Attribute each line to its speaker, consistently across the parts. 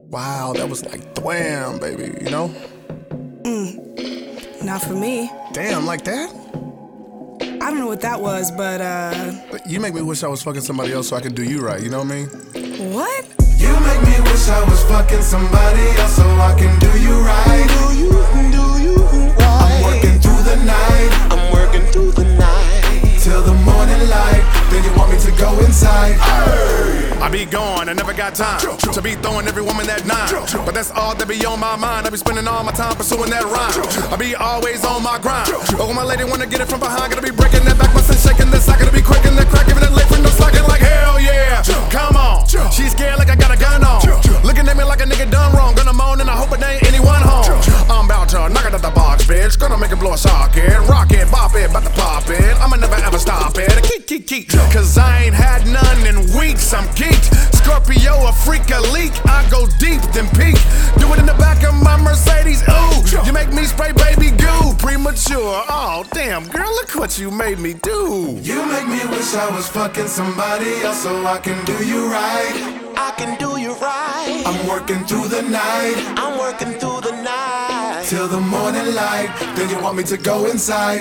Speaker 1: Wow, that was like thwam, baby, you know?
Speaker 2: Not for me.
Speaker 1: Damn, like that?
Speaker 2: I don't know what that was, but
Speaker 1: You make me wish I was fucking somebody else so I could do you right, you know what I mean?
Speaker 2: what?
Speaker 3: You make me wish I was fucking somebody else so I can do you right.
Speaker 4: Do you right?
Speaker 3: I'm working through the night,
Speaker 4: I'm working through the night.
Speaker 3: till the morning light. Then you want me to go inside.
Speaker 5: I be gone, I never got time to be throwing every woman that nine. But that's all that be on my mind. I be spending all my time pursuing that rhyme. I be always on my grind. Oh, my lady wanna get it from behind. Gotta be breaking that back, my son shaking that sock. Gotta be cracking that crack, giving that leg for no slacking like hell yeah. Come on, she's scared like I got a gun on. Looking at me like a nigga done wrong. Gonna moan and I hope it ain't anyone home. I'm about to knock it out the box, bitch. Gonna make it blow a socket. Rock it, bop it, about to pop it. I'ma never ever stop it. Keep. Cause I ain't had none in weeks. I'm geeked. Scorpio, a freak, a leak. I go deep, then peak. Do it in the back of my Mercedes. Ooh, you make me spray baby goo. Premature. Oh, damn, girl, look what you made me do.
Speaker 3: You make me wish I was fucking somebody else so I can do you right.
Speaker 4: I can do you right.
Speaker 3: I'm working through the night,
Speaker 4: I'm working through the night.
Speaker 3: till the morning light. Then you want me to go inside.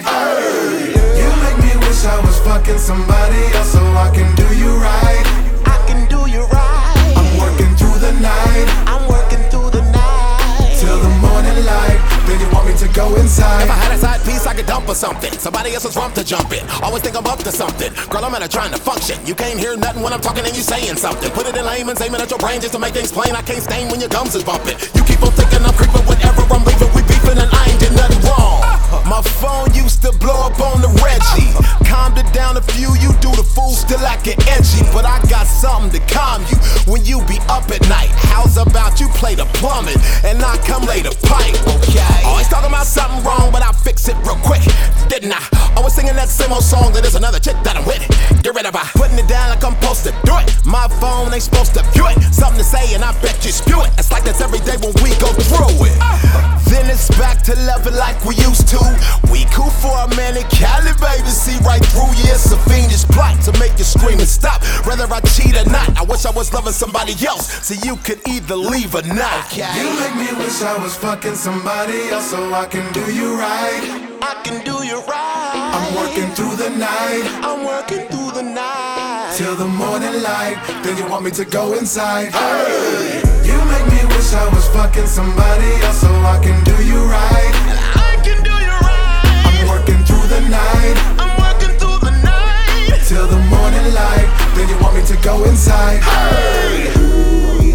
Speaker 3: You make me wish I was fucking somebody else so I can do you right.
Speaker 4: I can do you right.
Speaker 3: I'm working through the night,
Speaker 4: I'm working through the night.
Speaker 3: till the morning light. Then you want me to go inside.
Speaker 6: If I had a side piece, I could dump or something. Somebody else's rump to jump in. Always think I'm up to something. Girl, I'm out trying to function. You can't hear nothing when I'm talking and you saying something. Put it in layman's, aiming at your brain just to make things plain. I can't stain when your gums is bumping. You keep on thinking I'm creeping whenever I'm leaving. We beefing and I ain't did nothing wrong. My phone used to blow up on the Reggie. Calmed it down a few, you do the fool, still acting edgy. But I got something to calm you when you be up at night. How's about you play the plumbing and I come lay the pipe, okay? Always talking about something wrong, but I fix it real quick, didn't I? Always singing that same old song that there's another chick that I'm with. Get rid of her, putting it down like I'm supposed to do it. My phone ain't supposed to view it. Something to say and I bet you spew it. It's like that's every day when we go through it. Then it's back to level like we used to. We cool for a minute, Cali baby, see right through you. It's a fiendish plot to make you scream and stop. Whether I cheat or not, I wish I was loving somebody else, so you could either leave or not. Okay?
Speaker 3: You make me wish I was fucking somebody else so I can do you right.
Speaker 4: I can do you right.
Speaker 3: I'm working through the night,
Speaker 4: I'm working through the night.
Speaker 3: till the morning light. Then you want me to go inside. You make me wish I was fucking somebody else so I can do you right.
Speaker 4: I can do you right.
Speaker 3: I'm working through the night,
Speaker 4: I'm working through the night.
Speaker 3: till the morning light. Then you want me to go inside.